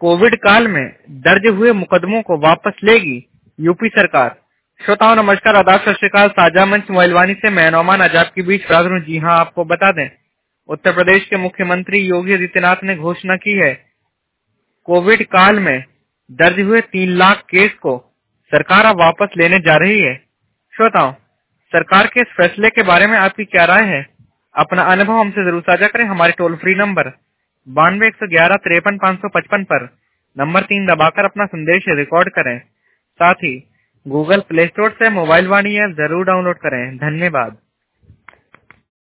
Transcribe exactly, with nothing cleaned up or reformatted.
Covid काल में दर्ज हुए मुकदमों को वापस लेगी यूपी सरकार। श्रोताओं नमस्कार, आदाब, सत श्री अकाल। साझा मंच मोबाइलवाणी से मैं नौमान आज आपके बीच हाजिर हूं। जी हां, आपको बता दें, उत्तर प्रदेश के मुख्यमंत्री योगी आदित्यनाथ ने घोषणा की है, कोविड काल में दर्ज हुए तीन लाख केस को सरकार अब वापस लेने जा रही है। श्रोताओं, सरकार के इस फैसले के बारे में आपकी क्या राय है? अपना अनुभव हमसे जरूर साझा करें। हमारे टोल फ्री नंबर बानवे एक सौ ग्यारह तिरपन पाँच सौ पचपन पर नंबर तीन दबाकर अपना संदेश रिकॉर्ड करें। साथ ही गूगल प्ले स्टोर से मोबाइल वाणी ऐप जरूर डाउनलोड करें। धन्यवाद।